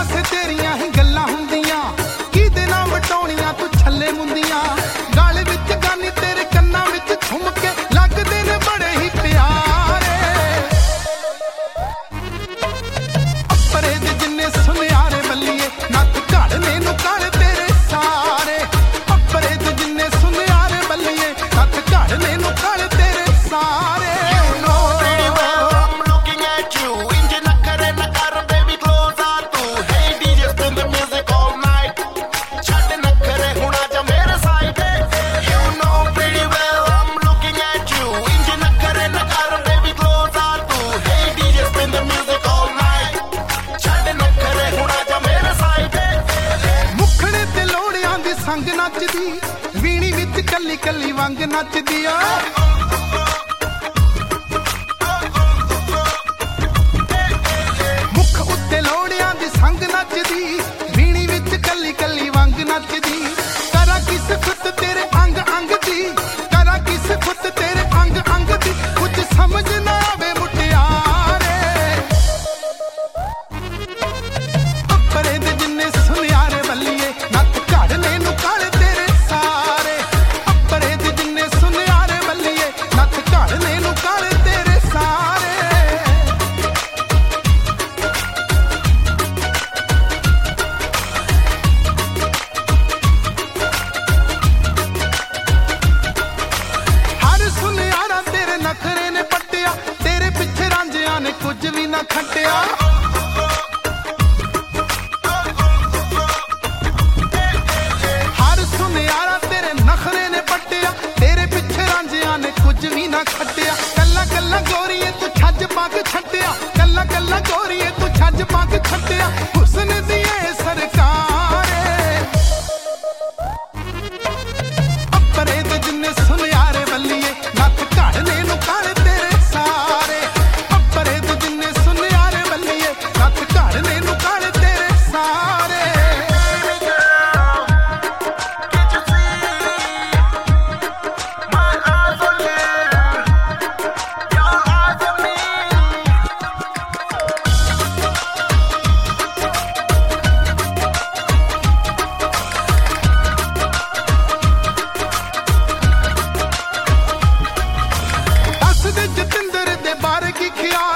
ਪਾਸੇ ਤੇਰੀਆਂ ਹੀ ਗੱਲਾਂ ਹੁੰਦੀਆਂ, ਕਿਹਦੇ ਨਾਲ ਵਟਾਉਣੀਆਂ ਤੂੰ ਛੱਲੇ ਮੁੰਦੀਆਂ। ਗਲ ਵਿੱਚ ਗਾਨੀ ਤੇਰੇ ਕੰਨਾਂ ਵਿੱਚ ਝੁਮਕੇ ਲੱਗਦੇ ਨੇ ਬੜੇ ਹੀ ਪਿਆਰੇ। ਅੱਪਰੇ ਦੇ ਜਿੰਨੇ ਸੁਨਿਆਰੇ ਬੱਲੀਏ ਨੱਥ ਘੜਨੇ ਨੂੰ ਕਾਲੇ ਤੇਰੇ ਸਾਰੇ। ਅੱਪਰੇ ਦੇ ਜਿੰਨੇ ਸੁਨਿਆਰੇ ਬੱਲੀਏ ਨੱਥ ਘੜਨੇ ਨੂੰ ਕਾਲੇ ਤੇਰੇ ਸਾਰੇ। ਸੰਗ ਨੱਚਦੀ ਵੀਣੀ ਵਿੱਚ ਕੱਲੀ ਕੱਲੀ ਵੰਗ ਨੱਚਦੀ ਆ। ਮੁੱਖ ਉੱਤੇ ਲੋੜਿਆਂ ਦੀ ਸੰਗ ਨੱਚਦੀ ਵੀਣੀ ਵਿੱਚ ਕੱਲੀ ਕੱਲੀ ਵੰਗ ਨੱਚਦੀ। ਕਰਾਂ ਕਿਸ ਖੁੱਤ ਤੇਰੇ ਅੰਗ ਅੰਗ ਦੀ, ਕਰਾਂ ਕਿਸ ਖੁੱਤ ਤੇਰੇ ਅੰਗ ਅੰਗ ਦੀ, ਕੁਝ ਸਮਝ ਨਾ ਆਵੇ ਮੁਟਿਆਰੇ। ਅੱਪਰੇ ਦੇ ਜਿੰਨੇ ਸੁਨਿਆਰੇ ਬੱਲੀਏ ਨੱਥ ਘੜਨੇ ਨੂੰ ਕਾਲੇ ਤੇਰੇ ਸਾਰੇ। ਅੱਪਰੇ ਦੇ ਜਿੰਨੇ ਸੁਨਿਆਰੇ ਬੱਲੀਏ ਨੱਥ ਘੜਨੇ ਨੂੰ ਕਾਲੇ ਤੇਰੇ ਸਾਰੇ। ਹਰ ਸੁਨਿਆਰਾ ਤੇਰੇ ਨਖਰੇ ਨੇ ਪੱਟਿਆ, ਤੇਰੇ ਪਿੱਛੇ ਰਾਂਝਿਆਂ ਨੇ ਕੁਝ ਵੀ ਨਾ ਖੱਟਿਆ। ਕੁਝ ਵੀ ਨਾ ਖੱਟਿਆ ਕੱਲਾ ਕੱਲਾ ਗੋਰੀਏ ਤੂੰ ਛੱਜ ਪੱਗ ਛੱਡਿਆ, ਕੱਲਾ ਕੱਲਾ ਗੋਰੀਏ ਤੂੰ ਛੱਜ ਪੱਗ ਛੱਡਿਆ। ਹੁਸਨ ਦੀ ਏ ਸਰਕਾਰੇ। ਅੱਪਰੇ ਦੇ ਜਿੰਨੇ ਸੁਨਿਆਰੇ ਬੱਲੀਏ ਨੱਥ ਘੜਨੇ ਨੂੰ ਕਾਲੇ ਤੇਰੇ ਸਾਰੇ। ਅੱਪਰੇ ਦੇ ਜਿੰਨੇ ਸੁਨਿਆਰੇ ਬੱਲੀਏ ਨੱਥ ਘੜਨੇ ਨੂੰ ਕਾਲੇ ਤੇਰੇ ਸਾਰੇ। ਜਤਿੰਦਰ ਦੇ ਬਾਰੇ ਕੀ ਖਿਆਲ